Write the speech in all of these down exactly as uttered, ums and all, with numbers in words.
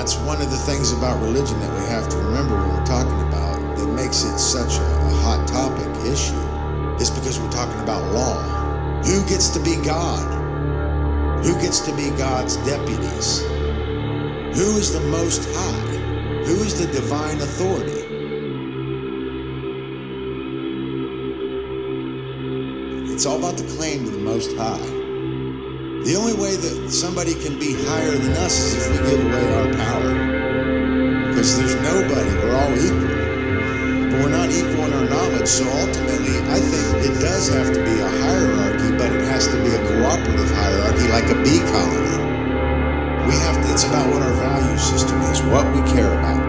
That's one of the things about religion that we have to remember when we're talking about that makes it such a, a hot topic issue, is because we're talking about law. Who gets to be God? Who gets to be God's deputies? Who is the Most High? Who is the divine authority? It's all about the claim to the Most High. The only way that somebody can be higher than us is if we give away our power. Because there's nobody, we're all equal. But we're not equal in our knowledge, so ultimately I think it does have to be a hierarchy, but it has to be a cooperative hierarchy like a bee colony. We have to, it's about what our value system is, what we care about.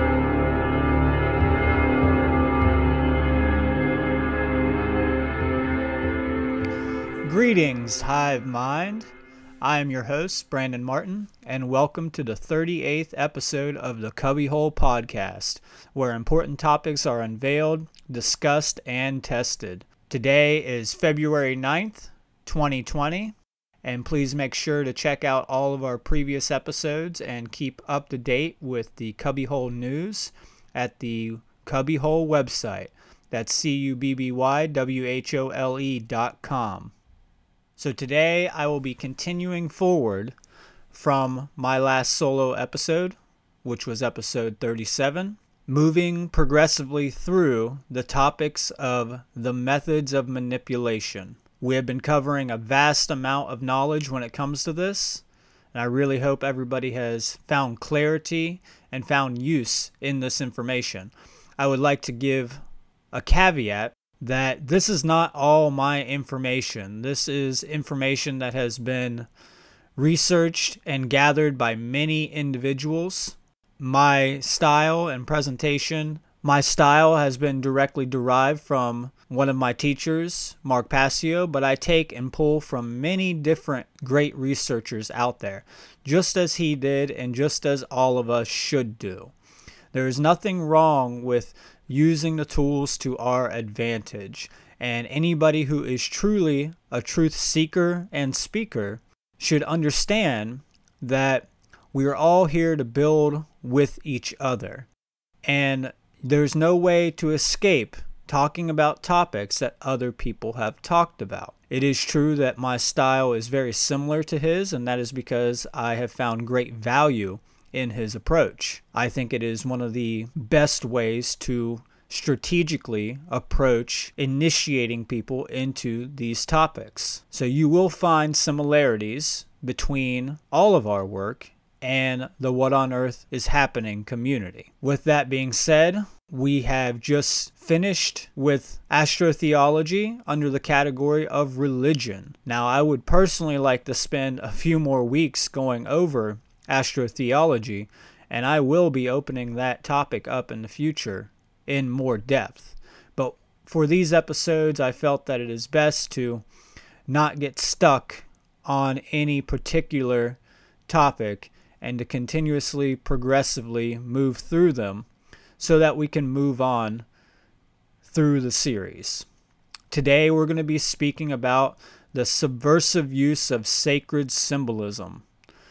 Greetings, Hive Mind. I am your host, Brandon Martin, and welcome to the thirty-eighth episode of the Cubbyhole Podcast, where important topics are unveiled, discussed, and tested. Today is February ninth, twenty twenty, and please make sure to check out all of our previous episodes and keep up to date with the Cubbyhole news at the Cubbyhole website. That's C U B B Y W H O L E dot com. So today I will be continuing forward from my last solo episode, which was episode thirty-seven, moving progressively through the topics of the methods of manipulation. We have been covering a vast amount of knowledge when it comes to this, and I really hope everybody has found clarity and found use in this information. I would like to give a caveat that this is not all my information. This is information that has been researched and gathered by many individuals. My style and presentation, my style has been directly derived from one of my teachers, Mark Passio, but I take and pull from many different great researchers out there, just as he did and just as all of us should do. There is nothing wrong with using the tools to our advantage, and anybody who is truly a truth seeker and speaker should understand that we are all here to build with each other, and there's no way to escape talking about topics that other people have talked about. It is true that my style is very similar to his, and that is because I have found great value in his approach. I think it is one of the best ways to strategically approach initiating people into these topics. So you will find similarities between all of our work and the What on Earth is Happening community. With that being said, we have just finished with astrotheology under the category of religion. Now, I would personally like to spend a few more weeks going over astrotheology, and I will be opening that topic up in the future in more depth. But for these episodes, I felt that it is best to not get stuck on any particular topic and to continuously, progressively move through them so that we can move on through the series. Today, we're going to be speaking about the subversive use of sacred symbolism.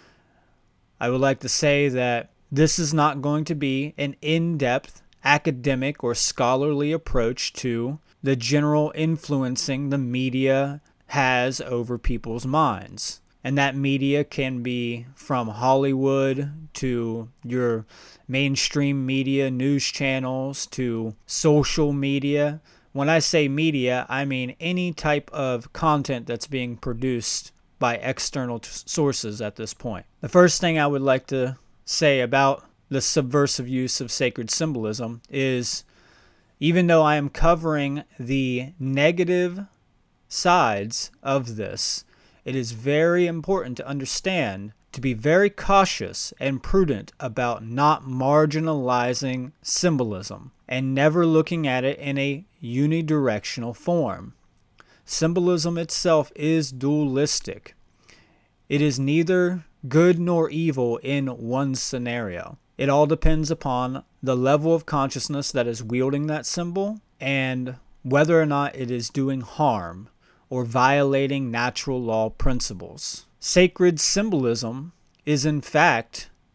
I would like to say that this is not going to be an in-depth academic or scholarly approach to the general influencing the media has over people's minds. And that media can be from Hollywood to your mainstream media, news channels, to social media. When I say media, I mean any type of content that's being produced by external t- sources at this point. The first thing I would like to say about the subversive use of sacred symbolism is, even though I am covering the negative sides of this, it is very important to understand to be very cautious and prudent about not marginalizing symbolism and never looking at it in a unidirectional form. Symbolism itself is dualistic. It is neither good nor evil in one scenario. It all depends upon the level of consciousness that is wielding that symbol and whether or not it is doing harm or violating natural law principles. Sacred symbolism is in fact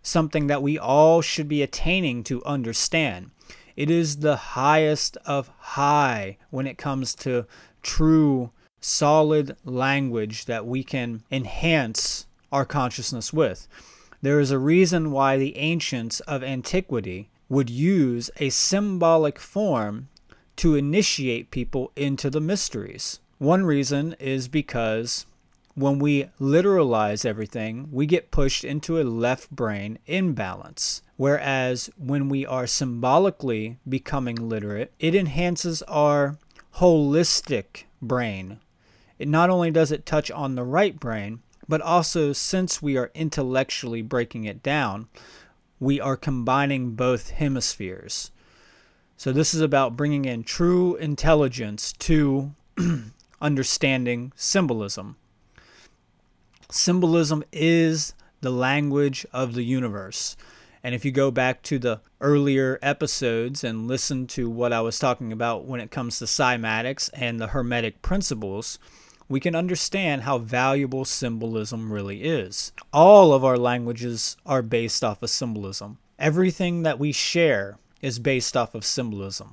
something that we all should be attaining to understand. It is the highest of high when it comes to true, solid language that we can enhance our consciousness with. There is a reason why the ancients of antiquity would use a symbolic form to initiate people into the mysteries. One reason is because when we literalize everything, we get pushed into a left brain imbalance. Whereas when we are symbolically becoming literate, it enhances our holistic brain. It not only does it touch on the right brain, but also since we are intellectually breaking it down, we are combining both hemispheres. So this is about bringing in true intelligence to understanding symbolism. Symbolism is the language of the universe. And if you go back to the earlier episodes and listen to what I was talking about when it comes to cymatics and the Hermetic principles, we can understand how valuable symbolism really is. All of our languages are based off of symbolism. Everything that we share is based off of symbolism.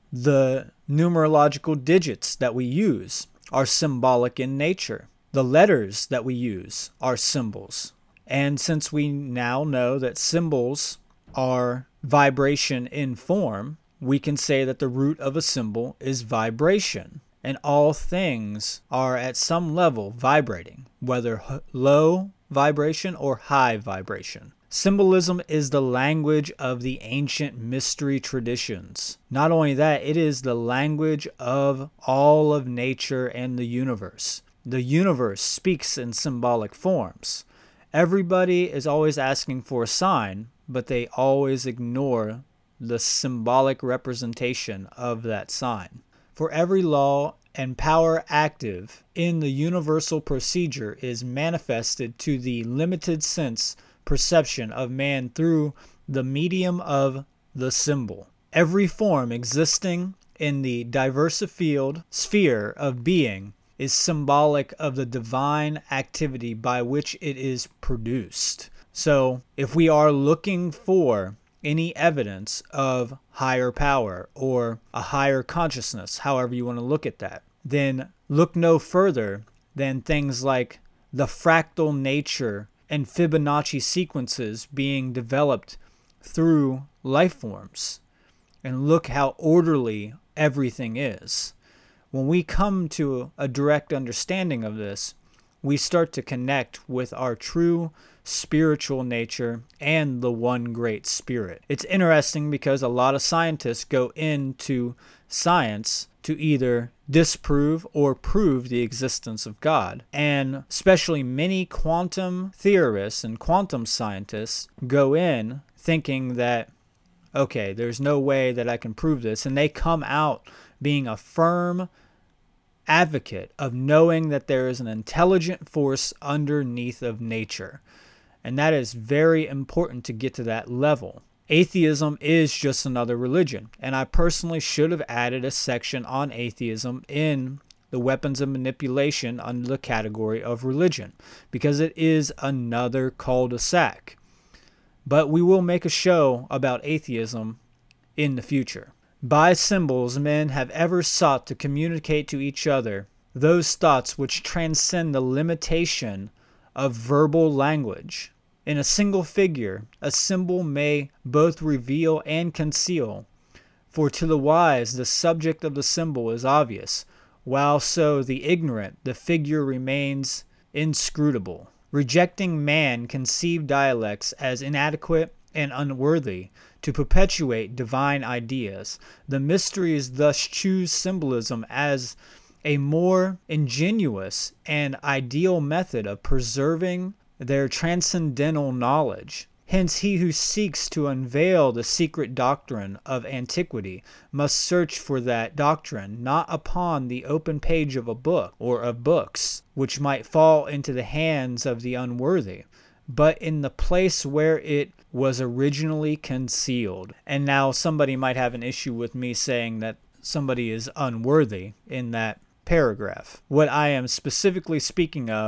The numerological digits that we use are symbolic in nature. The letters that we use are symbols. And since we now know that symbols are vibration in form, we can say that the root of a symbol is vibration. And all things are at some level vibrating, whether low vibration or high vibration. Symbolism is the language of the ancient mystery traditions. Not only that, it is the language of all of nature and the universe. The universe speaks in symbolic forms. Everybody is always asking for a sign, but they always ignore the symbolic representation of that sign. For every law and power active in the universal procedure is manifested to the limited sense perception of man through the medium of the symbol. Every form existing in the diversified sphere of being is symbolic of the divine activity by which it is produced. So, if we are looking for any evidence of higher power or a higher consciousness, however you want to look at that, then look no further than things like the fractal nature and Fibonacci sequences being developed through life forms. And look how orderly everything is. When we come to a direct understanding of this, we start to connect with our true spiritual nature and the one great spirit. It's interesting because a lot of scientists go into science to either disprove or prove the existence of God. And especially many quantum theorists and quantum scientists go in thinking that, okay, there's no way that I can prove this. And they come out being a firm advocate of knowing that there is an intelligent force underneath of nature. And that is very important to get to that level. Atheism is just another religion. And I personally should have added a section on atheism in the weapons of manipulation under the category of religion, because it is another cul-de-sac. But we will make a show about atheism in the future. By symbols, men have ever sought to communicate to each other those thoughts which transcend the limitation of verbal language. In a single figure, a symbol may both reveal and conceal, for to the wise the subject of the symbol is obvious, while so the ignorant the figure remains inscrutable. Rejecting man-conceived dialects as inadequate and unworthy to perpetuate divine ideas, the mysteries thus choose symbolism as a more ingenious and ideal method of preserving their transcendental knowledge. Hence, he who seeks to unveil the secret doctrine of antiquity must search for that doctrine not upon the open page of a book or of books, which might fall into the hands of the unworthy, but in the place where it was originally concealed. And now somebody might have an issue with me saying that somebody is unworthy in that paragraph. What I am specifically speaking of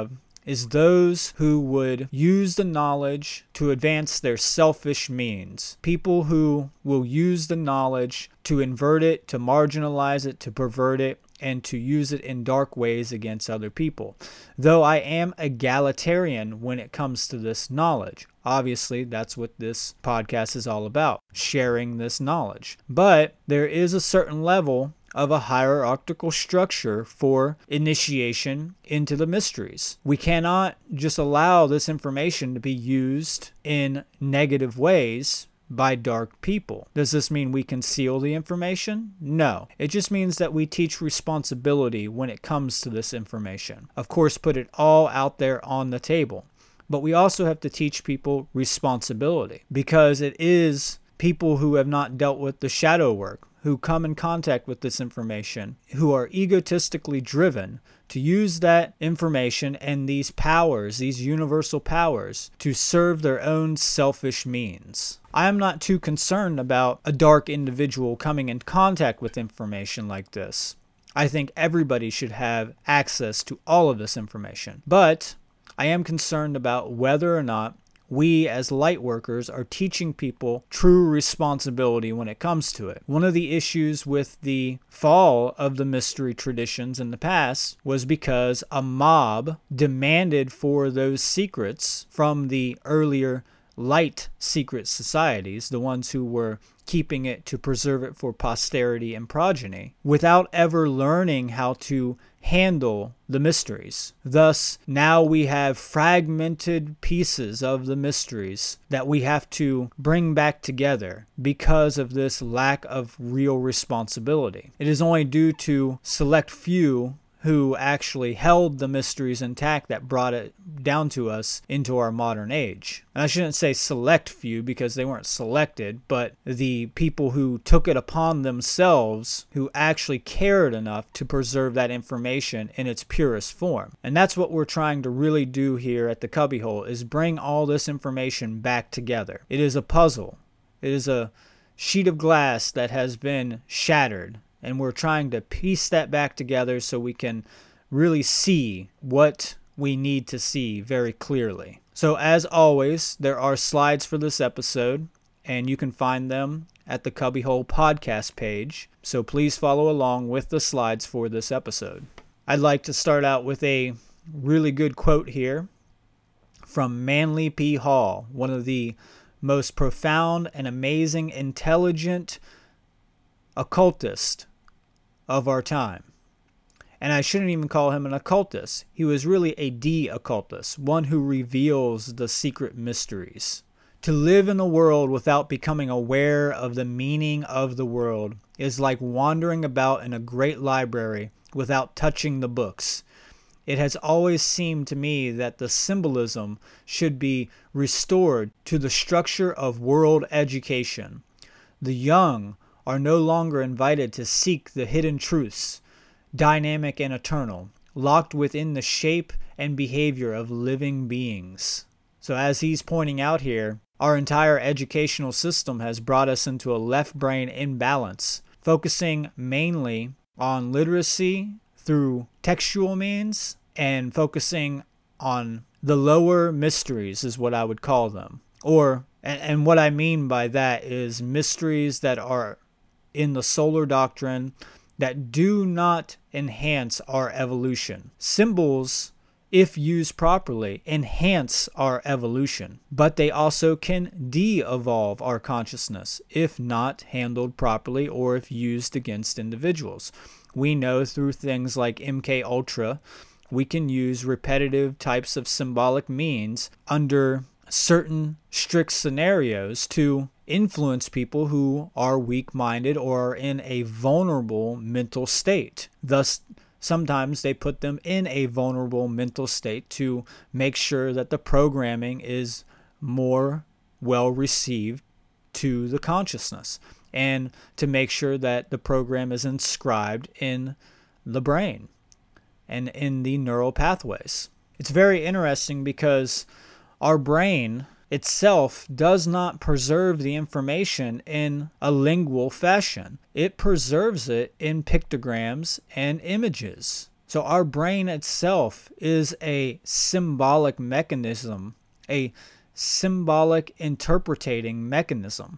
is those who would use the knowledge to advance their selfish means. People who will use the knowledge to invert it, to marginalize it, to pervert it, and to use it in dark ways against other people. Though I am egalitarian when it comes to this knowledge. Obviously, that's what this podcast is all about, sharing this knowledge. But there is a certain level of a hierarchical structure for initiation into the mysteries. We cannot just allow this information to be used in negative ways by dark people. Does this mean we conceal the information? No. It just means that we teach responsibility when it comes to this information. Of course, put it all out there on the table. But we also have to teach people responsibility, because it is people who have not dealt with the shadow work, who come in contact with this information, who are egotistically driven to use that information and these powers, these universal powers, to serve their own selfish means. I am not too concerned about a dark individual coming in contact with information like this. I think everybody should have access to all of this information. But I am concerned about whether or not we as light workers are teaching people true responsibility when it comes to it. One of the issues with the fall of the mystery traditions in the past was because a mob demanded for those secrets from the earlier light secret societies, the ones who were keeping it to preserve it for posterity and progeny, without ever learning how to handle the mysteries. Thus, now we have fragmented pieces of the mysteries that we have to bring back together because of this lack of real responsibility. It is only due to select few who actually held the mysteries intact that brought it down to us into our modern age. And I shouldn't say select few because they weren't selected, but the people who took it upon themselves, who actually cared enough to preserve that information in its purest form. And that's what we're trying to really do here at the Cubbyhole, is bring all this information back together. It is a puzzle. It is a sheet of glass that has been shattered. And we're trying to piece that back together so we can really see what we need to see very clearly. So as always, there are slides for this episode, and you can find them at the Cubbyhole podcast page. So please follow along with the slides for this episode. I'd like to start out with a really good quote here from Manly P. Hall, one of the most profound and amazing, intelligent occultists of our time. And I shouldn't even call him an occultist. He was really a de-occultist, one who reveals the secret mysteries. To live in a world without becoming aware of the meaning of the world is like wandering about in a great library without touching the books. It has always seemed to me that the symbolism should be restored to the structure of world education. The young are no longer invited to seek the hidden truths, dynamic and eternal, locked within the shape and behavior of living beings. So as he's pointing out here, our entire educational system has brought us into a left brain imbalance, focusing mainly on literacy through textual means and focusing on the lower mysteries is what I would call them. Or, and, and what I mean by that is mysteries that are in the solar doctrine that do not enhance our evolution. Symbols, if used properly, enhance our evolution, but they also can de-evolve our consciousness if not handled properly or if used against individuals. We know through things like M K Ultra, we can use repetitive types of symbolic means under certain strict scenarios to influence people who are weak-minded or are in a vulnerable mental state. Thus, sometimes they put them in a vulnerable mental state to make sure that the programming is more well received to the consciousness and to make sure that the program is inscribed in the brain and in the neural pathways. It's very interesting because our brain itself does not preserve the information in a lingual fashion. It preserves it in pictograms and images. So our brain itself is a symbolic mechanism, a symbolic interpreting mechanism.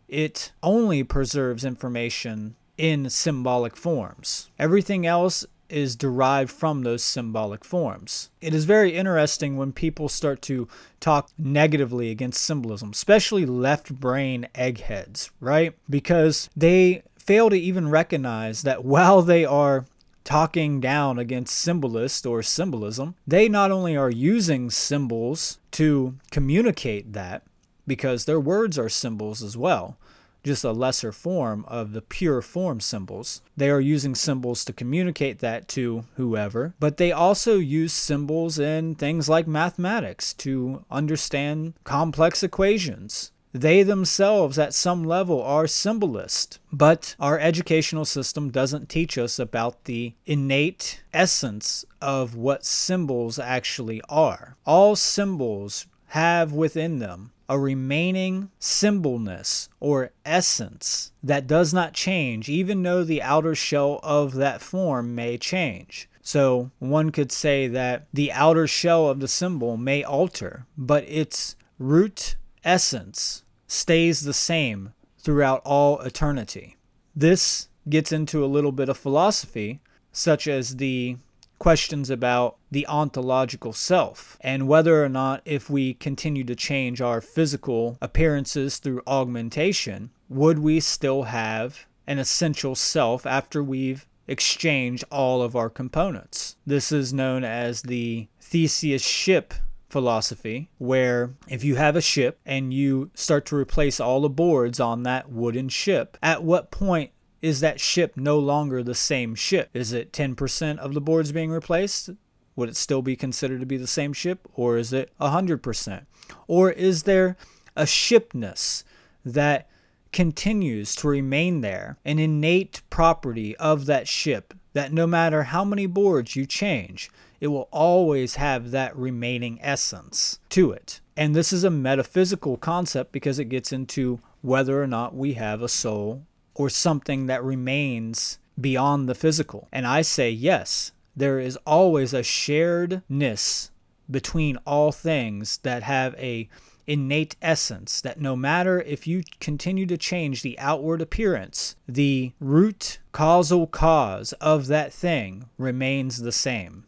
It only preserves information in symbolic forms. Everything else is derived from those symbolic forms. It is very interesting when people start to talk negatively against symbolism, especially left brain eggheads, right? Because they fail to even recognize that while they are talking down against symbolist or symbolism, they not only are using symbols to communicate that, because their words are symbols as well, just a lesser form of the pure form symbols. They are using symbols to communicate that to whoever, but they also use symbols in things like mathematics to understand complex equations. They themselves, at some level, are symbolist, but our educational system doesn't teach us about the innate essence of what symbols actually are. All symbols have within them a remaining symbolness or essence that does not change, even though the outer shell of that form may change. So one could say that the outer shell of the symbol may alter, but its root essence stays the same throughout all eternity. This gets into a little bit of philosophy, such as the questions about the ontological self and whether or not, if we continue to change our physical appearances through augmentation, would we still have an essential self after we've exchanged all of our components? This is known as the Theseus ship philosophy, where if you have a ship and you start to replace all the boards on that wooden ship, at what point is that ship no longer the same ship? Is it ten percent of the boards being replaced? Would it still be considered to be the same ship? Or is it one hundred percent? Or is there a shipness that continues to remain there, an innate property of that ship, that no matter how many boards you change, it will always have that remaining essence to it? And this is a metaphysical concept because it gets into whether or not we have a soul or something that remains beyond the physical. And I say yes, there is always a sharedness between all things that have a innate essence, that no matter if you continue to change the outward appearance, the root causal cause of that thing remains the same.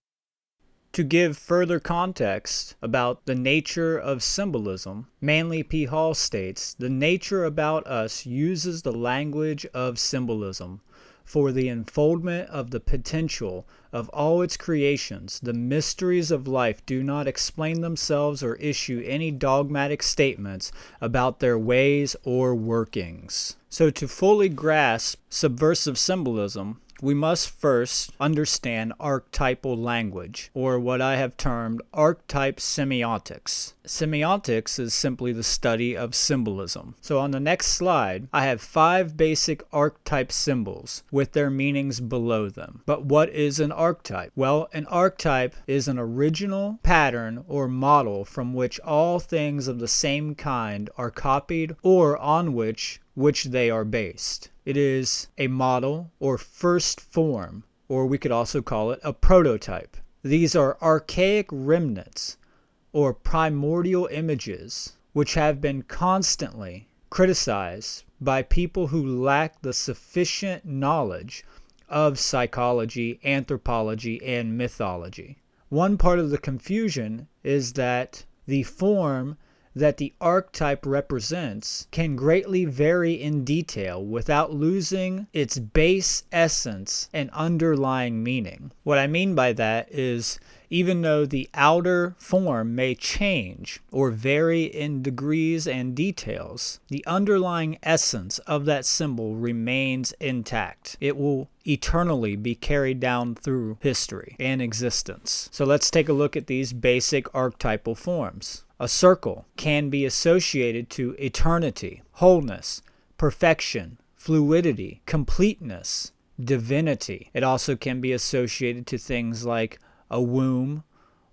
To give further context about the nature of symbolism, Manly P. Hall states, "The nature about us uses the language of symbolism. For the unfoldment of the potential of all its creations, the mysteries of life do not explain themselves or issue any dogmatic statements about their ways or workings." So to fully grasp subversive symbolism, we must first understand archetypal language, or what I have termed archetype semiotics. Semiotics is simply the study of symbolism. So on the next slide, I have five basic archetype symbols with their meanings below them. But what is an archetype? Well, an archetype is an original pattern or model from which all things of the same kind are copied or on which which they are based. It is a model or first form, or we could also call it a prototype. These are archaic remnants or primordial images which have been constantly criticized by people who lack the sufficient knowledge of psychology, anthropology, and mythology. One part of the confusion is that the form that the archetype represents can greatly vary in detail without losing its base essence and underlying meaning. What I mean by that is, even though the outer form may change or vary in degrees and details, the underlying essence of that symbol remains intact. It will eternally be carried down through history and existence. So let's take a look at these basic archetypal forms. A circle can be associated to eternity, wholeness, perfection, fluidity, completeness, divinity. It also can be associated to things like a womb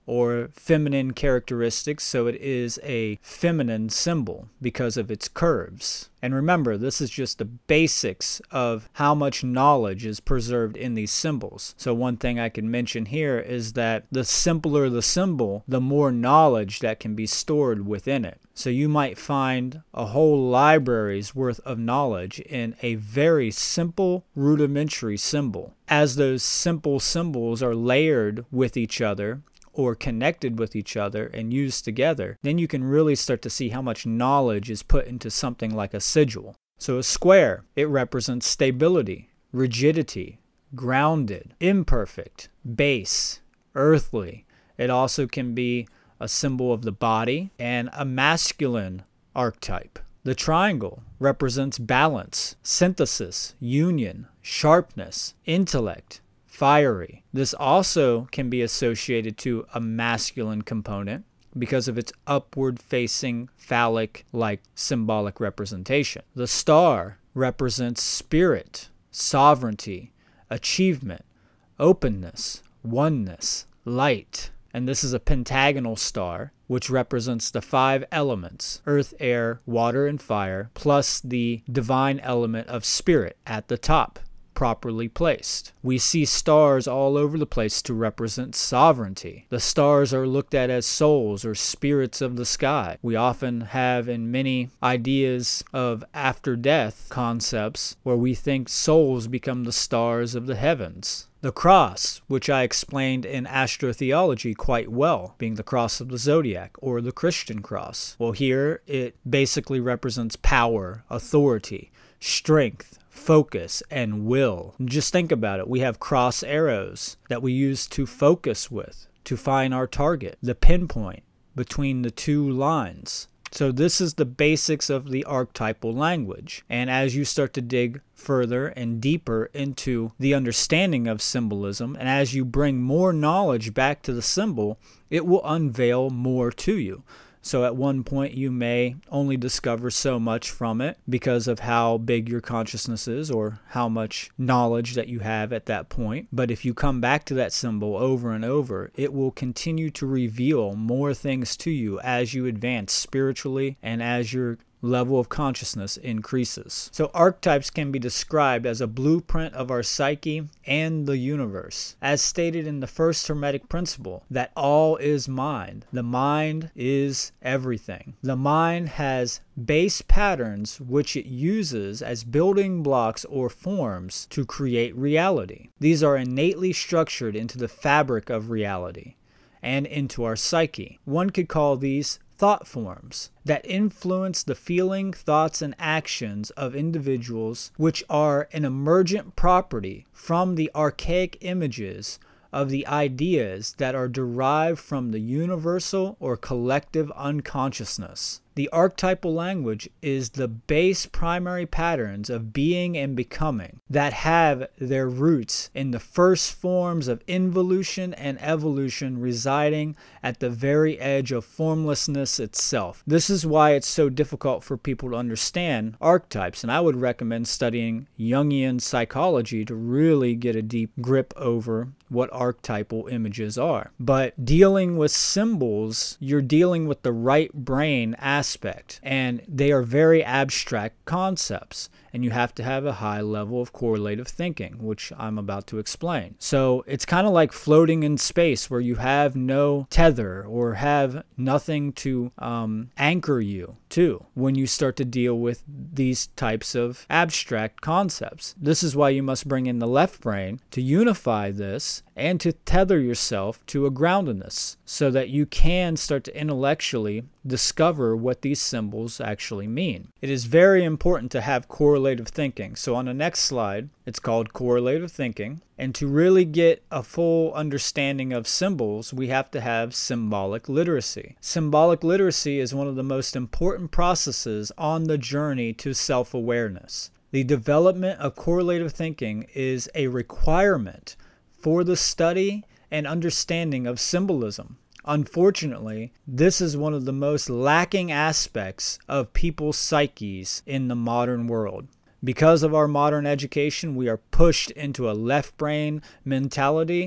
or feminine characteristics, so it is a feminine symbol because of its curves. And remember, this is just the basics of how much knowledge is preserved in these symbols. So one thing I can mention here is that the simpler the symbol, the more knowledge that can be stored within it. So you might find a whole library's worth of knowledge in a very simple, rudimentary symbol. As those simple symbols are layered with each other, or connected with each other and used together, then you can really start to see how much knowledge is put into something like a sigil. So a square, it represents stability, rigidity, grounded, imperfect, base, earthly. It also can be a symbol of the body and a masculine archetype. The triangle represents balance, synthesis, union, sharpness, intellect, fiery. This also can be associated to a masculine component because of its upward-facing, phallic-like symbolic representation. The star represents spirit, sovereignty, achievement, openness, oneness, light. And this is a pentagonal star, which represents the five elements, earth, air, water, and fire, plus the divine element of spirit at the top, properly placed. We see stars all over the place to represent sovereignty. The stars are looked at as souls or spirits of the sky. We often have in many ideas of after death concepts where we think souls become the stars of the heavens. The cross, which I explained in astrotheology quite well, being the cross of the zodiac or the Christian cross. Well, here it basically represents power, authority, strength, focus, and will. Just think about it. We have cross arrows that we use to focus with, to find our target, the pinpoint between the two lines. So this is the basics of the archetypal language. And as you start to dig further and deeper into the understanding of symbolism, and as you bring more knowledge back to the symbol, it will unveil more to you. So at one point you may only discover so much from it because of how big your consciousness is or how much knowledge that you have at that point. But if you come back to that symbol over and over, it will continue to reveal more things to you as you advance spiritually and as your level of consciousness increases. So archetypes can be described as a blueprint of our psyche and the universe. As stated in the first Hermetic principle, that all is mind. The mind is everything. The mind has base patterns which it uses as building blocks or forms to create reality. These are innately structured into the fabric of reality and into our psyche. One could call these thought forms that influence the feeling, thoughts, and actions of individuals, which are an emergent property from the archaic images of the ideas that are derived from the universal or collective unconsciousness. The archetypal language is the base primary patterns of being and becoming that have their roots in the first forms of involution and evolution residing at the very edge of formlessness itself. This is why it's so difficult for people to understand archetypes, and I would recommend studying Jungian psychology to really get a deep grip over what archetypal images are. But dealing with symbols, you're dealing with the right brain aspect. Aspect, and they are very abstract concepts, and you have to have a high level of correlative thinking, which I'm about to explain. So it's kind of like floating in space where you have no tether or have nothing to um, anchor you to when you start to deal with these types of abstract concepts. This is why you must bring in the left brain to unify this and to tether yourself to a groundedness so that you can start to intellectually discover what these symbols actually mean. It is very important to have correlative thinking. So on the next slide, it's called correlative thinking. And to really get a full understanding of symbols, we have to have symbolic literacy. Symbolic literacy is one of the most important processes on the journey to self-awareness. The development of correlative thinking is a requirement for the study and understanding of symbolism. Unfortunately, this is one of the most lacking aspects of people's psyches in the modern world. Because of our modern education, we are pushed into a left brain mentality,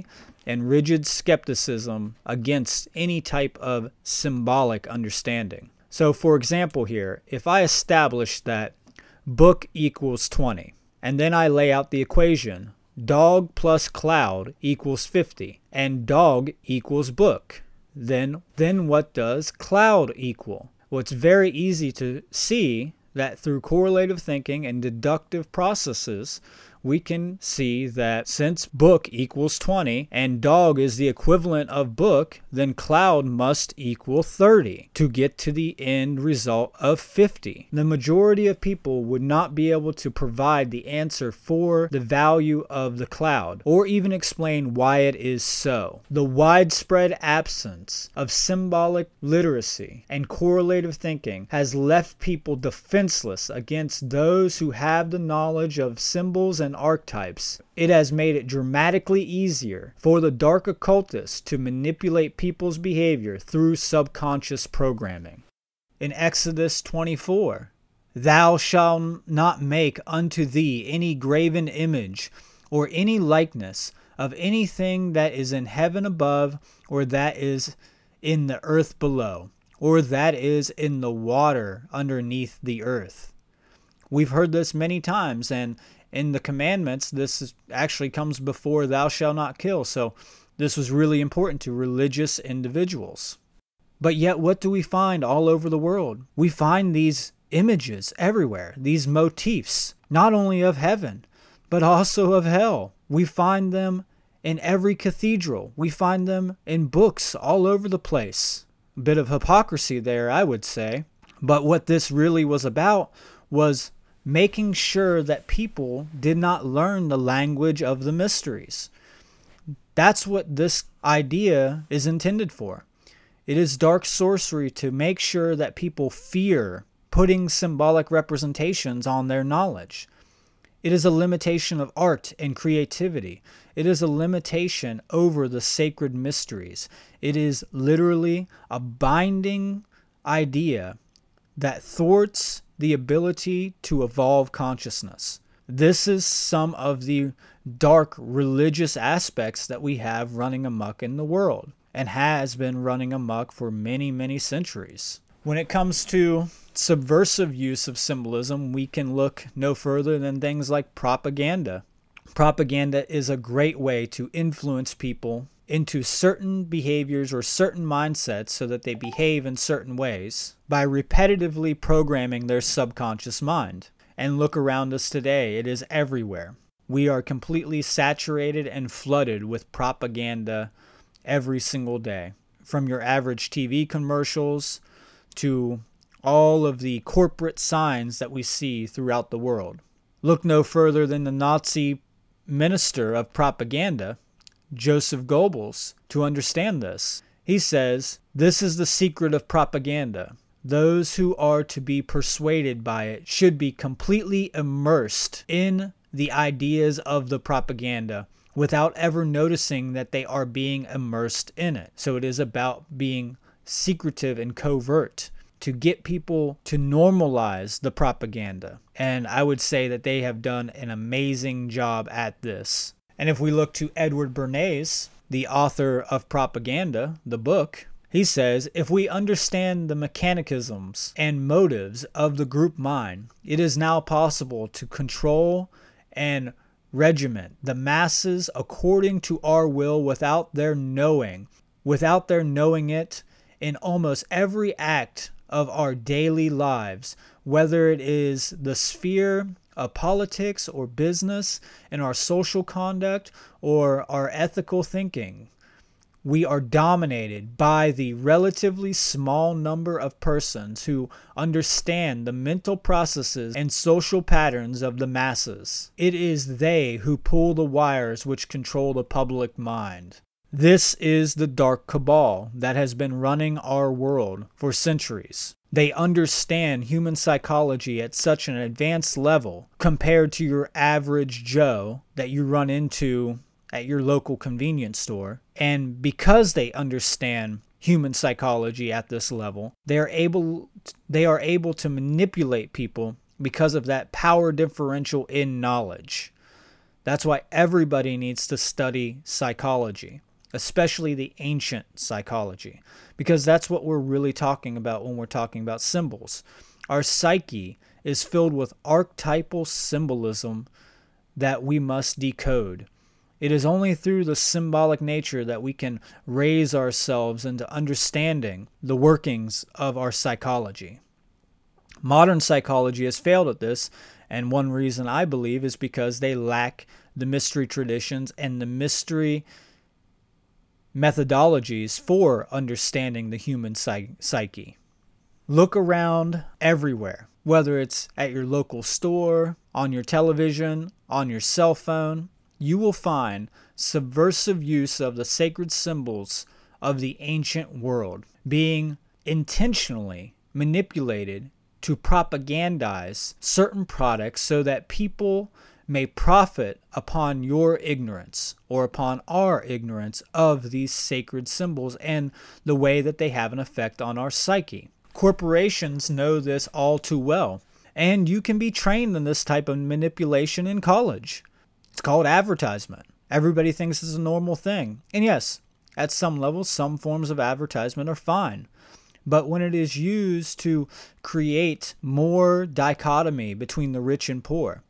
and rigid skepticism against any type of symbolic understanding. So for example here, if I establish that book equals twenty, and then I lay out the equation, dog plus cloud equals fifty, and dog equals book, then, then what does cloud equal? Well, it's very easy to see that through correlative thinking and deductive processes, we can see that since book equals twenty and dog is the equivalent of book, then cloud must equal thirty to get to the end result of fifty. The majority of people would not be able to provide the answer for the value of the cloud or even explain why it is so. The widespread absence of symbolic literacy and correlative thinking has left people defenseless against those who have the knowledge of symbols and archetypes. It has made it dramatically easier for the dark occultists to manipulate people's behavior through subconscious programming. In Exodus twenty-four, "Thou shalt not make unto thee any graven image or any likeness of anything that is in heaven above, or that is in the earth below, or that is in the water underneath the earth." We've heard this many times, and in the commandments, this is, actually comes before "thou shalt not kill." So this was really important to religious individuals. But yet, what do we find all over the world? We find these images everywhere, these motifs, not only of heaven, but also of hell. We find them in every cathedral. We find them in books all over the place. A bit of hypocrisy there, I would say. But what this really was about was making sure that people did not learn the language of the mysteries. That's what this idea is intended for. It is dark sorcery to make sure that people fear putting symbolic representations on their knowledge. It is a limitation of art and creativity. It is a limitation over the sacred mysteries. It is literally a binding idea that thwarts the ability to evolve consciousness. This is some of the dark religious aspects that we have running amok in the world and has been running amok for many, many centuries. When it comes to subversive use of symbolism, we can look no further than things like propaganda. Propaganda is a great way to influence people into certain behaviors or certain mindsets so that they behave in certain ways by repetitively programming their subconscious mind. And look around us today, it is everywhere. We are completely saturated and flooded with propaganda every single day. From your average T V commercials to all of the corporate signs that we see throughout the world. Look no further than the Nazi minister of propaganda, Joseph Goebbels, to understand this. He says, "This is the secret of propaganda. Those who are to be persuaded by it should be completely immersed in the ideas of the propaganda without ever noticing that they are being immersed in it." So it is about being secretive and covert to get people to normalize the propaganda. And I would say that they have done an amazing job at this. And if we look to Edward Bernays, the author of Propaganda, the book, he says, "If we understand the mechanisms and motives of the group mind, it is now possible to control and regiment the masses according to our will without their knowing, without their knowing it in almost every act of our daily lives, whether it is the sphere of politics or business, in our social conduct or our ethical thinking. We are dominated by the relatively small number of persons who understand the mental processes and social patterns of the masses. It is they who pull the wires which control the public mind." This is the dark cabal that has been running our world for centuries. They understand human psychology at such an advanced level compared to your average Joe that you run into at your local convenience store. And because they understand human psychology at this level, they are able they are able to manipulate people because of that power differential in knowledge. That's why everybody needs to study psychology. especially the ancient psychology, because that's what we're really talking about when we're talking about symbols. Our psyche is filled with archetypal symbolism that we must decode. It is only through the symbolic nature that we can raise ourselves into understanding the workings of our psychology. Modern psychology has failed at this, and one reason I believe is because they lack the mystery traditions and the mystery methodologies for understanding the human psyche. Look around everywhere, whether it's at your local store, on your television, on your cell phone. You will find subversive use of the sacred symbols of the ancient world being intentionally manipulated to propagandize certain products so that people may profit upon your ignorance or upon our ignorance of these sacred symbols and the way that they have an effect on our psyche. Corporations know this all too well, and you can be trained in this type of manipulation in college. It's called advertisement. Everybody thinks it's a normal thing. And yes, at some level, some forms of advertisement are fine. But when it is used to create more dichotomy between the rich and poor,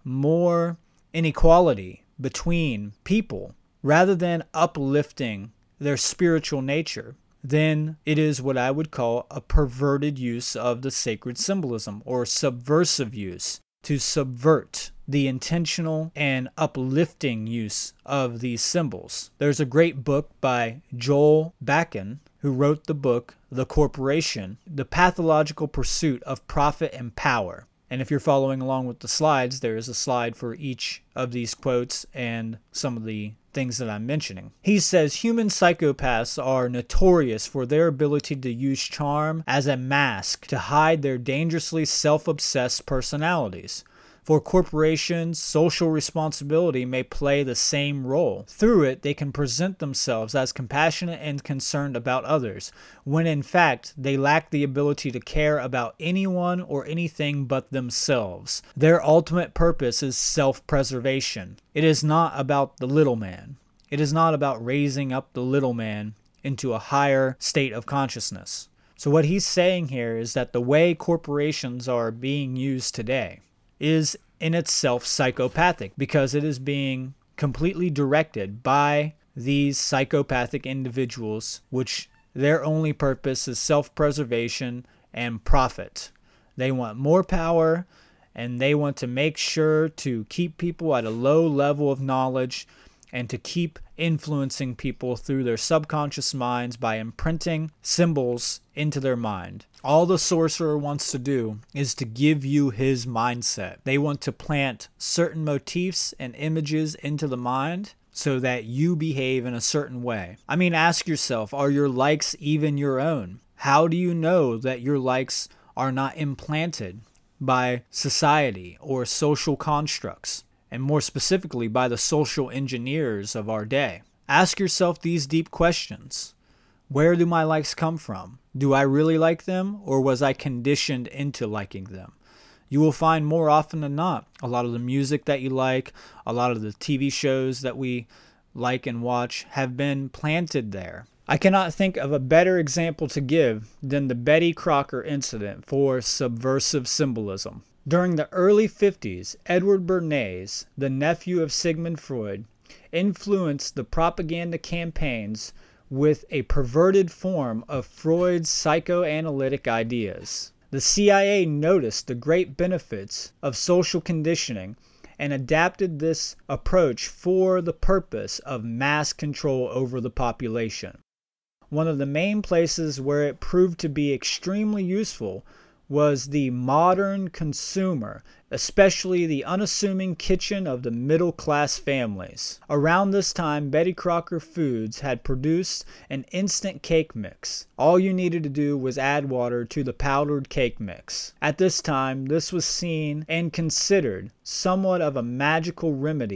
more inequality between people, rather than uplifting their spiritual nature, then it is what I would call a perverted use of the sacred symbolism, or subversive use, to subvert the intentional and uplifting use of these symbols. There's a great book by Joel Bakan, who wrote the book The Corporation, The Pathological Pursuit of Profit and Power. And if you're following along with the slides, there is a slide for each of these quotes and some of the things that I'm mentioning. He says human psychopaths are notorious for their ability to use charm as a mask to hide their dangerously self-obsessed personalities. For corporations, social responsibility may play the same role. Through it, they can present themselves as compassionate and concerned about others, when in fact, they lack the ability to care about anyone or anything but themselves. Their ultimate purpose is self-preservation. It is not about the little man. It is not about raising up the little man into a higher state of consciousness. So what he's saying here is that the way corporations are being used today is in itself psychopathic, because it is being completely directed by these psychopathic individuals, which their only purpose is self-preservation and profit. They want more power, and they want to make sure to keep people at a low level of knowledge and to keep influencing people through their subconscious minds by imprinting symbols into their mind. All the sorcerer wants to do is to give you his mindset. They want to plant certain motifs and images into the mind so that you behave in a certain way. I mean, ask yourself, are your likes even your own? How do you know that your likes are not implanted by society or social constructs, and more specifically by the social engineers of our day? Ask yourself these deep questions. Where do my likes come from? Do I really like them, or was I conditioned into liking them? You will find more often than not, a lot of the music that you like, a lot of the T V shows that we like and watch have been planted there. I cannot think of a better example to give than the Betty Crocker incident for subversive symbolism. During the early fifties, Edward Bernays, the nephew of Sigmund Freud, influenced the propaganda campaigns with a perverted form of Freud's psychoanalytic ideas. The C I A noticed the great benefits of social conditioning and adapted this approach for the purpose of mass control over the population. One of the main places where it proved to be extremely useful was the modern consumer, especially the unassuming kitchen of the middle-class families. Around this time, Betty Crocker Foods had produced an instant cake mix. All you needed to do was add water to the powdered cake mix. At this time, this was seen and considered somewhat of a magical remedy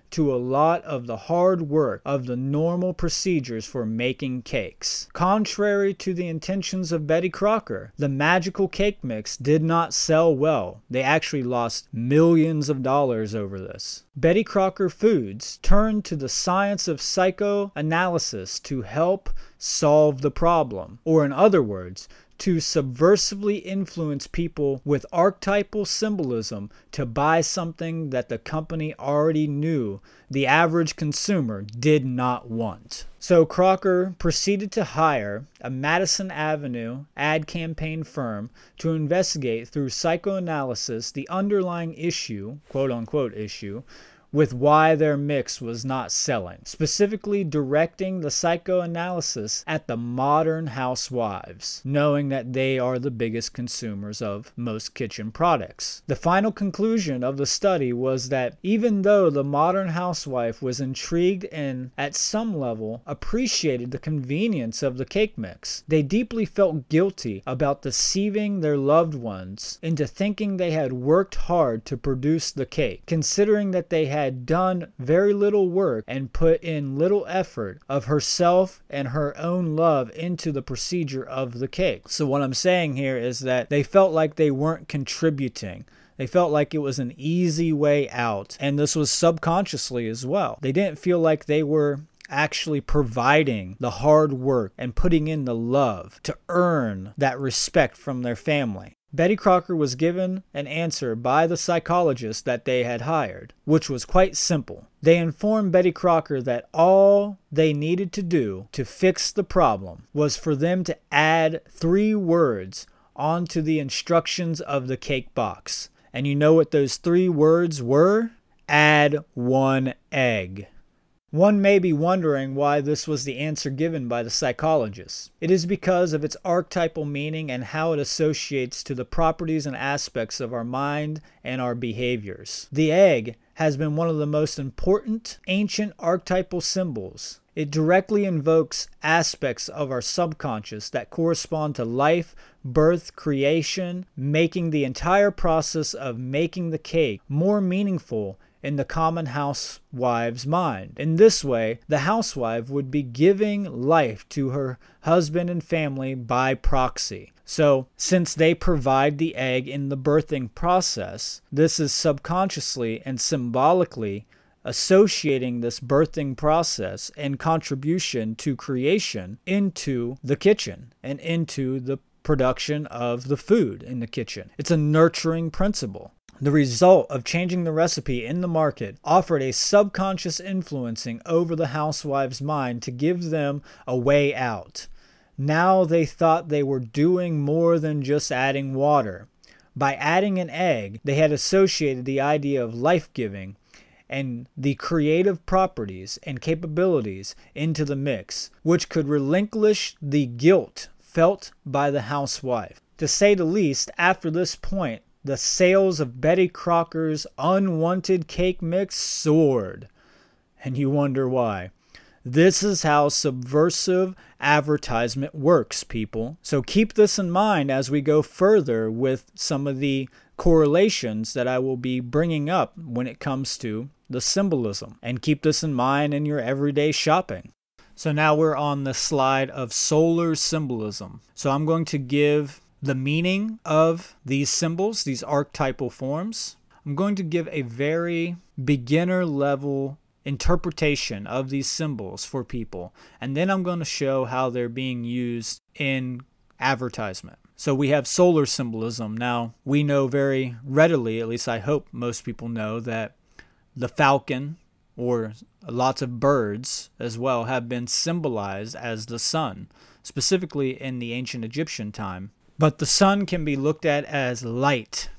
to a lot of the hard work of the normal procedures for making cakes. Contrary to the intentions of Betty Crocker, the magical cake mix did not sell well. They actually lost millions of dollars over this. Betty Crocker Foods turned to the science of psychoanalysis to help solve the problem, or in other words, to subversively influence people with archetypal symbolism to buy something that the company already knew the average consumer did not want. So Crocker proceeded to hire a Madison Avenue ad campaign firm to investigate through psychoanalysis the underlying issue, quote-unquote issue, with why their mix was not selling, specifically directing the psychoanalysis at the modern housewives, knowing that they are the biggest consumers of most kitchen products. The final conclusion of the study was that even though the modern housewife was intrigued and, at some level, appreciated the convenience of the cake mix, they deeply felt guilty about deceiving their loved ones into thinking they had worked hard to produce the cake, considering that they had had done very little work and put in little effort of herself and her own love into the procedure of the cake. So what I'm saying here is that they felt like they weren't contributing. They felt like it was an easy way out, and this was subconsciously as well. They didn't feel like they were actually providing the hard work and putting in the love to earn that respect from their family. Betty Crocker was given an answer by the psychologist that they had hired, which was quite simple. They informed Betty Crocker that all they needed to do to fix the problem was for them to add three words onto the instructions of the cake box. And you know what those three words were? Add one egg. One may be wondering why this was the answer given by the psychologist. It is because of its archetypal meaning and how it associates to the properties and aspects of our mind and our behaviors. The egg has been one of the most important ancient archetypal symbols. It directly invokes aspects of our subconscious that correspond to life, birth, creation, making the entire process of making the cake more meaningful in the common housewife's mind. In this way, the housewife would be giving life to her husband and family by proxy. So, since they provide the egg in the birthing process, this is subconsciously and symbolically associating this birthing process and contribution to creation into the kitchen and into the production of the food in the kitchen. It's a nurturing principle. The result of changing the recipe in the market offered a subconscious influencing over the housewife's mind to give them a way out. Now they thought they were doing more than just adding water. By adding an egg, they had associated the idea of life-giving and the creative properties and capabilities into the mix, which could relinquish the guilt felt by the housewife. To say the least, after this point, the sales of Betty Crocker's unwanted cake mix soared. And you wonder why. This is how subversive advertisement works, people. So keep this in mind as we go further with some of the correlations that I will be bringing up when it comes to the symbolism. And keep this in mind in your everyday shopping. So now we're on the slide of solar symbolism. So I'm going to give the meaning of these symbols, these archetypal forms. I'm going to give a very beginner level interpretation of these symbols for people, and then I'm going to show how they're being used in advertisement. So we have solar symbolism. Now, we know very readily, at least I hope most people know, that the falcon, or lots of birds as well, have been symbolized as the sun, specifically in the ancient Egyptian time. But the sun can be looked at as light,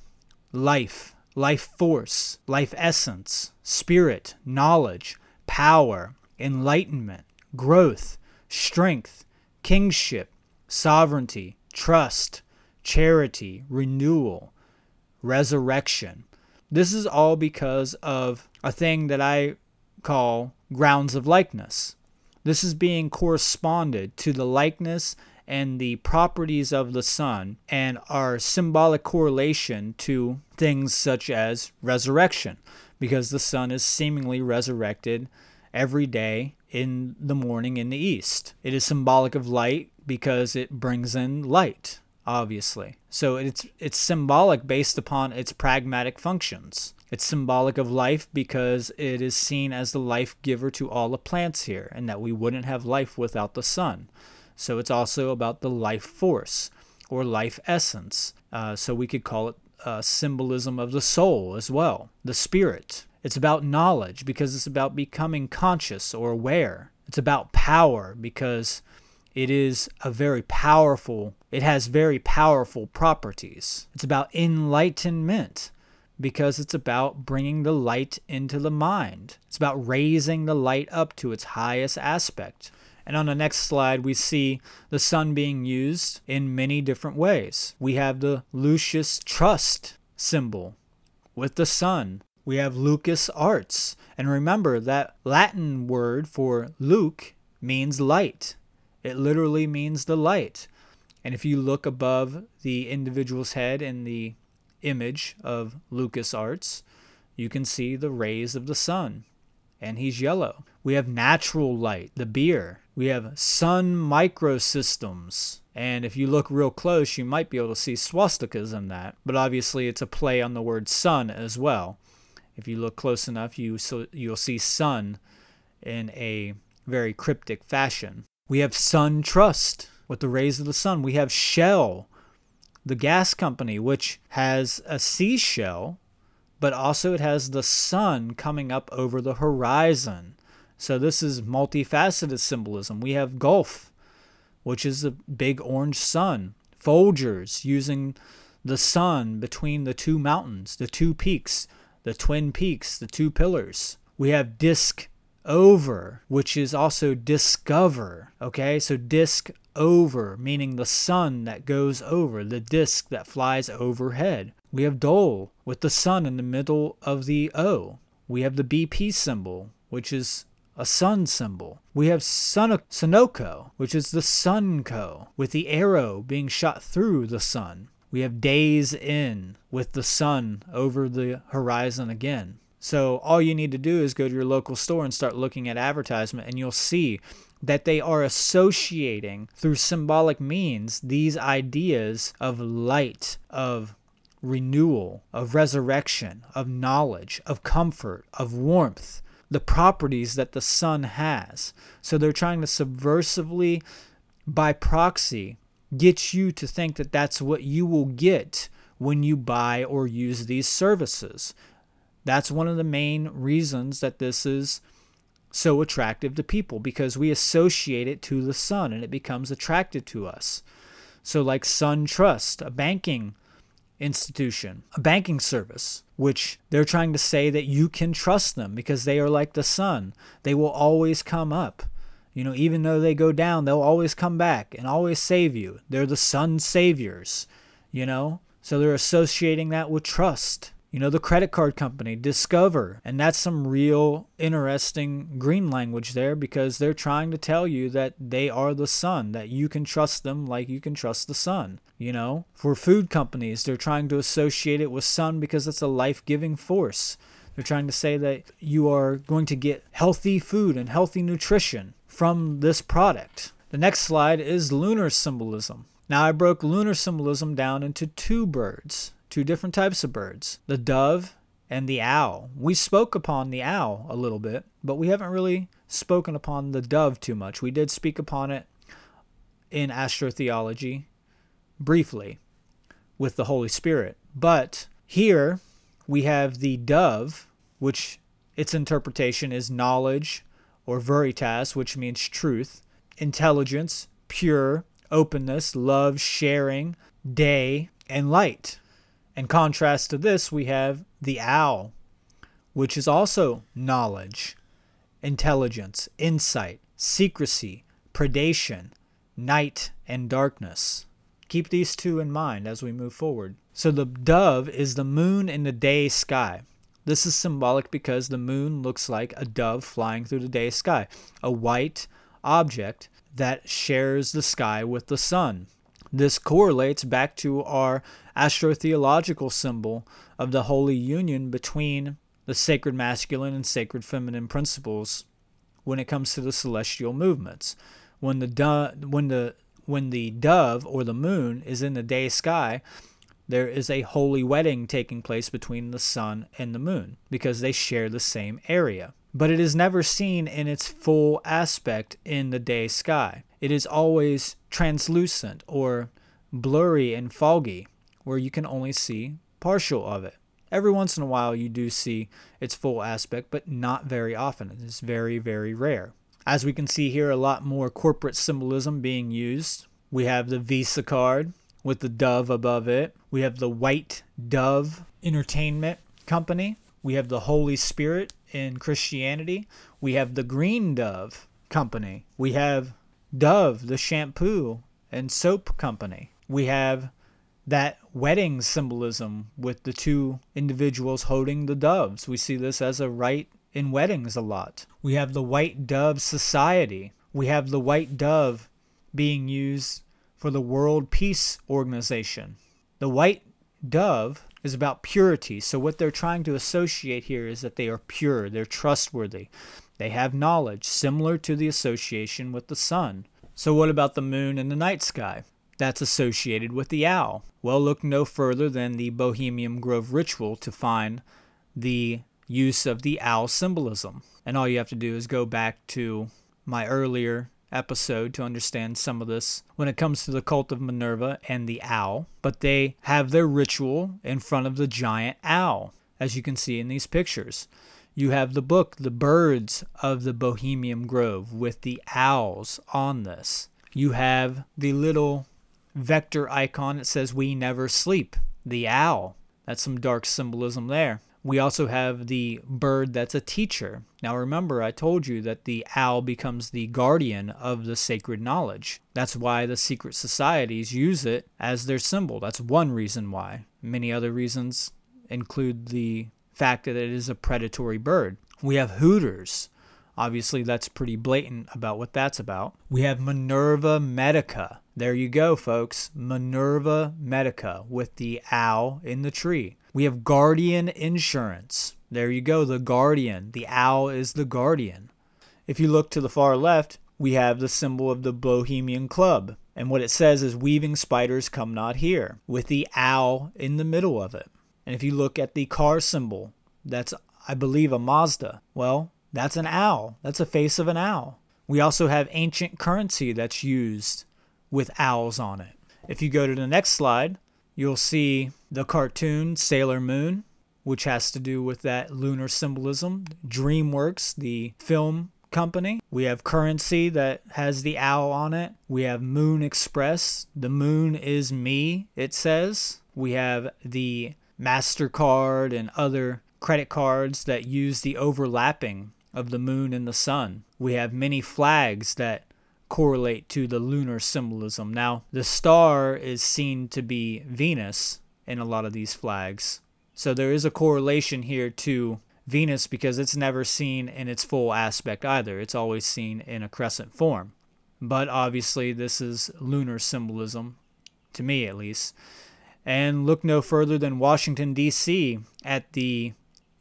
life, life force, life essence, spirit, knowledge, power, enlightenment, growth, strength, kingship, sovereignty, trust, charity, renewal, resurrection. This is all because of a thing that I call grounds of likeness. This is being corresponded to the likeness and the properties of the sun, and our symbolic correlation to things such as resurrection. because the sun is seemingly resurrected every day in the morning in the east. It is symbolic of light because it brings in light, obviously. So it's it's symbolic based upon its pragmatic functions. It's symbolic of life because it is seen as the life giver to all the plants here, and that we wouldn't have life without the sun. So it's also about the life force or life essence. Uh, so we could call it a symbolism of the soul as well, the spirit. It's about knowledge because it's about becoming conscious or aware. It's about power because it is a very powerful, it has very powerful properties. It's about enlightenment because it's about bringing the light into the mind. It's about raising the light up to its highest aspect. And on the next slide, we see the sun being used in many different ways. We have the Lucis Trust symbol with the sun. We have Lucas Arts. And remember that Latin word for Luc means light. It literally means the light. And if you look above the individual's head in the image of Lucas Arts, you can see the rays of the sun. And he's yellow. We have natural light, the beer. We have sun microsystems. And if you look real close, you might be able to see swastikas in that. But obviously, it's a play on the word sun as well. If you look close enough, you so you'll see sun in a very cryptic fashion. We have Sun Trust with the rays of the sun. We have Shell, the gas company, which has a seashell, but also it has the sun coming up over the horizon. So this is multifaceted symbolism. We have Gulf, which is a big orange sun. Folgers, using the sun between the two mountains, the two peaks, the twin peaks, the two pillars. We have Disc Over, which is also discover. Okay, so disc over, meaning the sun that goes over, the disc that flies overhead. We have Dole with the sun in the middle of the O. We have the B P symbol, which is a sun symbol. We have Sun- Sunoco, which is the Sunco, with the arrow being shot through the sun. We have Days In, with the sun over the horizon again. So all you need to do is go to your local store and start looking at advertisement, and you'll see that they are associating through symbolic means these ideas of light, of renewal, of resurrection, of knowledge, of comfort, of warmth, the properties that the sun has. So they're trying to subversively, by proxy, get you to think that that's what you will get when you buy or use these services. That's one of the main reasons that this is so attractive to people, because we associate it to the sun and it becomes attracted to us. So like Sun Trust, a banking institution, a banking service, which they're trying to say that you can trust them because they are like the sun. They will always come up. You know, even though they go down, they'll always come back and always save you. They're the sun saviors, you know? So they're associating that with trust. You know, the credit card company, Discover. And that's some real interesting green language there, because they're trying to tell you that they are the sun, that you can trust them like you can trust the sun. You know, for food companies, they're trying to associate it with sun because it's a life-giving force. They're trying to say that you are going to get healthy food and healthy nutrition from this product. The next slide is lunar symbolism. Now, I broke lunar symbolism down into two birds. Two different types of birds, the dove and the owl. We spoke upon the owl a little bit, but we haven't really spoken upon the dove too much. We did speak upon it in astrotheology briefly with the Holy Spirit. But here we have the dove, which its interpretation is knowledge or veritas, which means truth, intelligence, pure, openness, love, sharing, day, and light. In contrast to this, we have the owl, which is also knowledge, intelligence, insight, secrecy, predation, night, and darkness. Keep these two in mind as we move forward. So the dove is the moon in the day sky. This is symbolic because the moon looks like a dove flying through the day sky, a white object that shares the sky with the sun. This correlates back to our astrotheological symbol of the holy union between the sacred masculine and sacred feminine principles when it comes to the celestial movements. When the do- when the when the dove or the moon is in the day sky, there is a holy wedding taking place between the sun and the moon because they share the same area. But it is never seen in its full aspect in the day sky. It is always translucent or blurry and foggy, where you can only see partial of it. Every once in a while you do see its full aspect, but not very often. It is very, very rare. As we can see here, a lot more corporate symbolism being used. We have the Visa card with the dove above it. We have the White Dove Entertainment Company. We have the Holy Spirit in Christianity. We have the Green Dove Company. We have Dove, the shampoo and soap company. We have that wedding symbolism with the two individuals holding the doves. We see this as a rite in weddings a lot. We have the White Dove Society. We have the white dove being used for the World Peace Organization. The white dove is about purity. So what they're trying to associate here is that they are pure, they're trustworthy, they have knowledge, similar to the association with the sun. So what about the moon in the night sky? That's associated with the owl. Well, look no further than the Bohemian Grove ritual to find the use of the owl symbolism. And all you have to do is go back to my earlier episode to understand some of this when it comes to the cult of Minerva and the owl. But they have their ritual in front of the giant owl, as you can see in these pictures. You have the book, The Birds of the Bohemian Grove, with the owls on this. You have the little vector icon that says "We never sleep," the owl. That's some dark symbolism there. We also have the bird that's a teacher. Now remember, I told you that the owl becomes the guardian of the sacred knowledge. That's why the secret societies use it as their symbol. That's one reason why. Many other reasons include the fact that it is a predatory bird. We have Hooters. Obviously, that's pretty blatant about what that's about. We have Minerva Medica. There you go, folks. Minerva Medica with the owl in the tree. We have Guardian Insurance. There you go, the guardian. The owl is the guardian. If you look to the far left, we have the symbol of the Bohemian Club. And what it says is "Weaving spiders come not here," with the owl in the middle of it. And if you look at the car symbol, that's, I believe, a Mazda. Well, that's an owl. That's a face of an owl. We also have ancient currency that's used with owls on it. If you go to the next slide, you'll see the cartoon Sailor Moon, which has to do with that lunar symbolism. DreamWorks, the film company. We have currency that has the owl on it. We have Moon Express. The moon is me, it says. We have the MasterCard and other credit cards that use the overlapping of the moon and the sun. We have many flags that correlate to the lunar symbolism. Now, the star is seen to be Venus in a lot of these flags. So there is a correlation here to Venus because it's never seen in its full aspect either. It's always seen in a crescent form. But obviously this is lunar symbolism, to me at least. And look no further than Washington, D C at the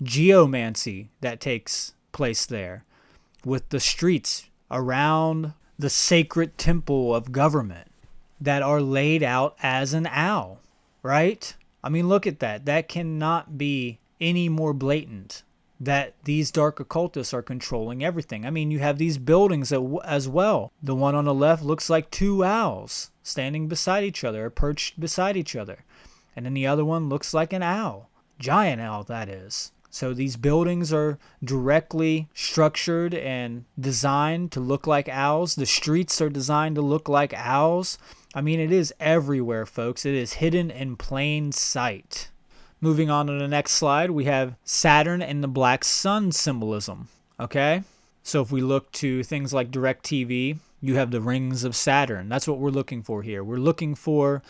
geomancy that takes place there with the streets around the sacred temple of government that are laid out as an owl, right? I mean, look at that. That cannot be any more blatant that these dark occultists are controlling everything. I mean, you have these buildings as well. The one on the left looks like two owls standing beside each other, or perched beside each other. And then the other one looks like an owl. Giant owl, that is. So these buildings are directly structured and designed to look like owls. The streets are designed to look like owls. I mean, it is everywhere, folks. It is hidden in plain sight. Moving on to the next slide, we have Saturn and the black sun symbolism. Okay? So if we look to things like DirecTV, you have the rings of Saturn. That's what we're looking for here. We're looking for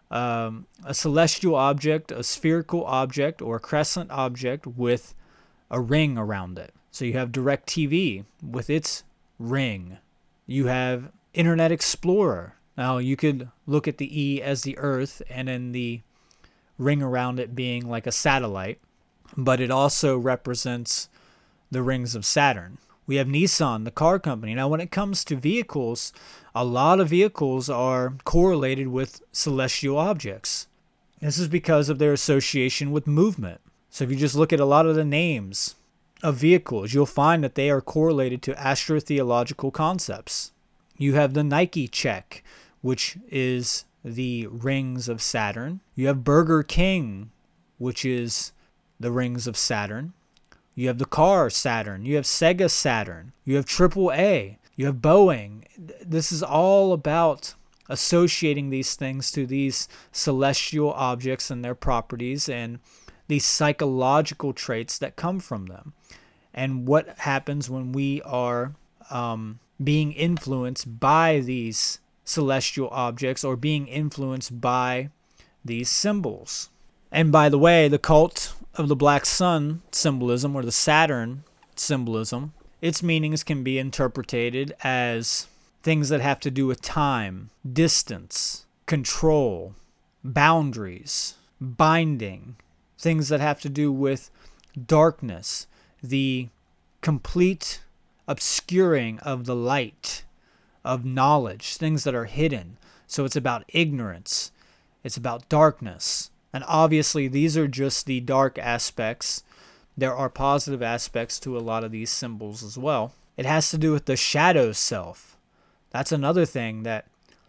Um, a celestial object, a spherical object, or a crescent object with a ring around it. So you have DirecTV with its ring. You have Internet Explorer. Now you could look at the E as the Earth and then the ring around it being like a satellite. but it also represents the rings of Saturn. We have Nissan, the car company. Now, when it comes to vehicles, a lot of vehicles are correlated with celestial objects. This is because of their association with movement. So if you just look at a lot of the names of vehicles, you'll find that they are correlated to astrotheological concepts. You have the Nike check, which is the rings of Saturn. You have Burger King, which is the rings of Saturn. You have the car Saturn. You have Sega Saturn. You have triple A. You have Boeing. This is all about associating these things to these celestial objects and their properties and these psychological traits that come from them. And what happens when we are um, being influenced by these celestial objects or being influenced by these symbols. And by the way, the cult of the black sun symbolism, or the Saturn symbolism, its meanings can be interpreted as things that have to do with time, distance, control, boundaries, binding, things that have to do with darkness, the complete obscuring of the light, of knowledge, things that are hidden. So it's about ignorance, it's about darkness. And obviously, these are just the dark aspects. There are positive aspects to a lot of these symbols as well. It has to do with the shadow self. That's another thing that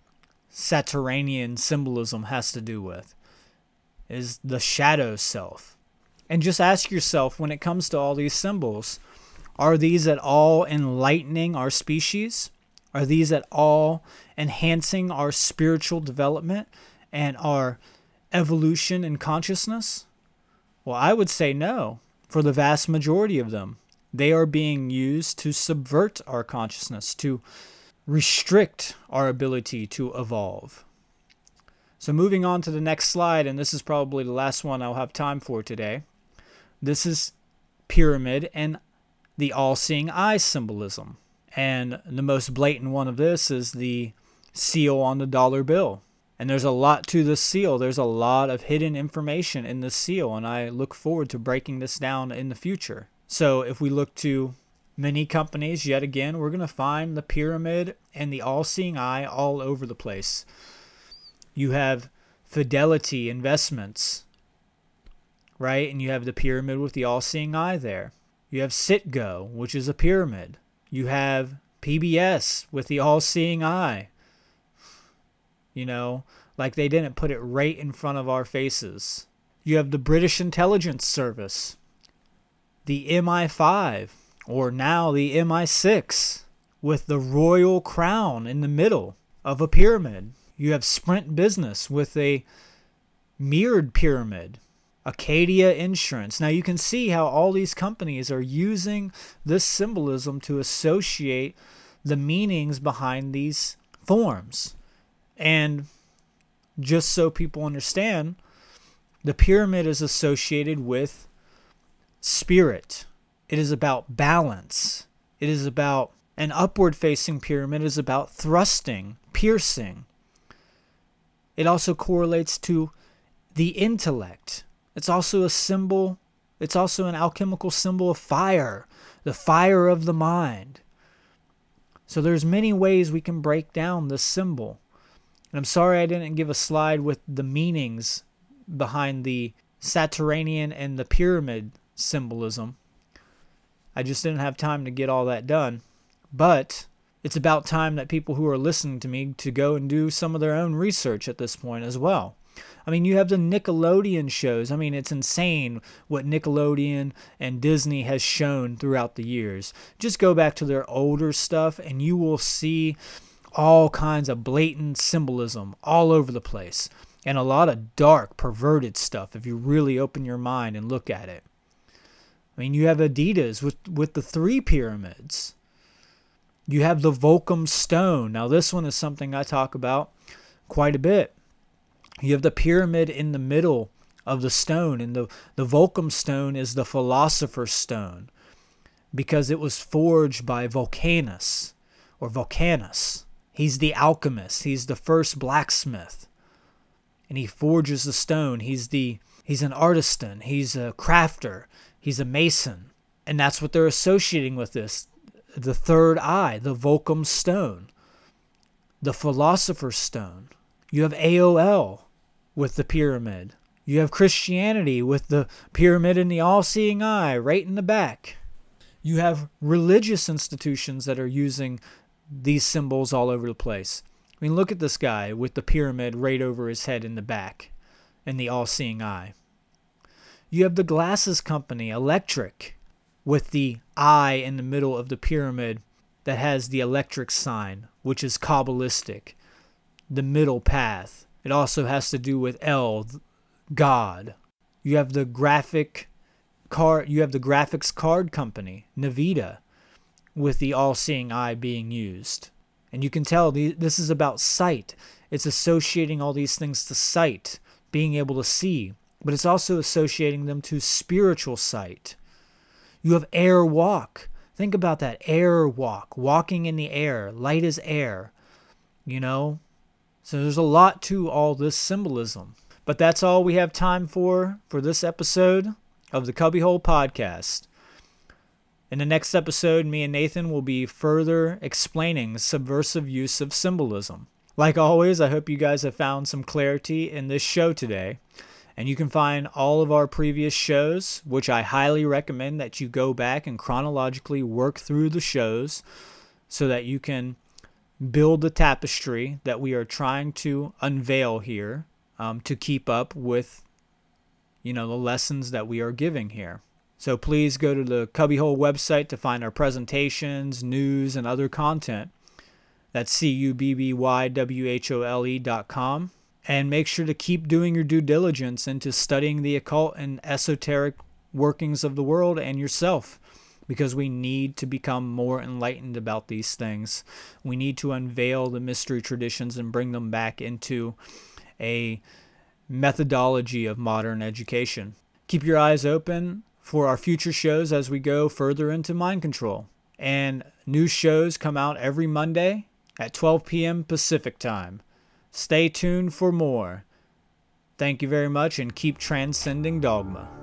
Saturnian symbolism has to do with, is the shadow self. And just ask yourself, when it comes to all these symbols, are these at all enlightening our species? Are these at all enhancing our spiritual development and our evolution in consciousness? Well, I would say no. For the vast majority of them, they are being used to subvert our consciousness, to restrict our ability to evolve. So moving on to the next slide, and this is probably the last one I'll have time for today. This is pyramid and the all-seeing eye symbolism. And the most blatant one of this is the seal on the dollar bill. And there's a lot to this seal. There's a lot of hidden information in this seal, and I look forward to breaking this down in the future. So if we look to many companies, yet again, we're going to find the pyramid and the all-seeing eye all over the place. You have Fidelity Investments, right? And you have the pyramid with the all-seeing eye there. You have Citgo, which is a pyramid. You have P B S with the all-seeing eye. You know, like they didn't put it right in front of our faces. You have the British Intelligence Service, the M I five, or now the M I six, with the royal crown in the middle of a pyramid. You have Sprint Business with a mirrored pyramid. Acadia Insurance. Now you can see how all these companies are using this symbolism to associate the meanings behind these forms. And just so people understand, the pyramid is associated with spirit. It is about balance. It is about an upward-facing pyramid is about thrusting, piercing. It also correlates to the intellect. It's also a symbol, it's also an alchemical symbol of fire, the fire of the mind. So there's many ways we can break down this symbol. And I'm sorry I didn't give a slide with the meanings behind the Saturnian and the pyramid symbolism. I just didn't have time to get all that done. But it's about time that people who are listening to me to go and do some of their own research at this point as well. I mean, you have the Nickelodeon shows. I mean, it's insane what Nickelodeon and Disney has shown throughout the years. Just go back to their older stuff and you will see all kinds of blatant symbolism all over the place, and a lot of dark, perverted stuff if you really open your mind and look at it. I mean, you have Adidas with, with the three pyramids. You have the Volcom stone. Now, this one is something I talk about quite a bit. You have the pyramid in the middle of the stone, and the, the Volcom stone is the philosopher's stone because it was forged by Vulcanus or Vulcanus. He's the alchemist. He's the first blacksmith. And he forges the stone. He's the He's an artisan. He's a crafter. He's a mason. And that's what they're associating with this. The third eye, the Volcom stone, the Philosopher's Stone. You have A O L with the pyramid. You have Christianity with the pyramid and the all-seeing eye right in the back. You have religious institutions that are using these symbols all over the place. I mean, look at this guy with the pyramid right over his head in the back and the all-seeing eye. You have the glasses company, Electric, with the eye in the middle of the pyramid that has the electric sign, which is Kabbalistic, the middle path. It also has to do with El, God. You have the graphic card, you have the graphics card company, Nvidia, with the all-seeing eye being used. And you can tell this is about sight. It's associating all these things to sight, being able to see, but it's also associating them to spiritual sight. You have air walk. Think about that, air walk, walking in the air, light as air, you know? So there's a lot to all this symbolism. But that's all we have time for for this episode of the Cubbyhole Podcast. In the next episode, me and Nathan will be further explaining the subversive use of symbolism. Like always, I hope you guys have found some clarity in this show today. And you can find all of our previous shows, which I highly recommend that you go back and chronologically work through the shows so that you can build the tapestry that we are trying to unveil here um, to keep up with, you know, the lessons that we are giving here. So please go to the Cubbyhole website to find our presentations, news, and other content. That's C U B B Y W H O L E dot com. And make sure to keep doing your due diligence into studying the occult and esoteric workings of the world and yourself, because we need to become more enlightened about these things. We need to unveil the mystery traditions and bring them back into a methodology of modern education. Keep your eyes open for our future shows as we go further into mind control. And new shows come out every Monday at twelve p.m. Pacific time. Stay tuned for more. Thank you very much and keep transcending dogma.